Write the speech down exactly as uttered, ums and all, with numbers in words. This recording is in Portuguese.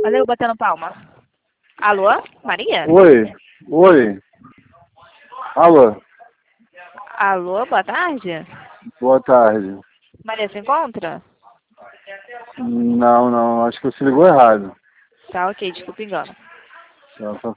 Olha eu batendo palma. Alô? Maria? Oi, oi. Alô, Alô, boa tarde? boa tarde. Maria se encontra? Não, não, acho que você ligou errado. Tá, ok, desculpa o engano. Tá, tá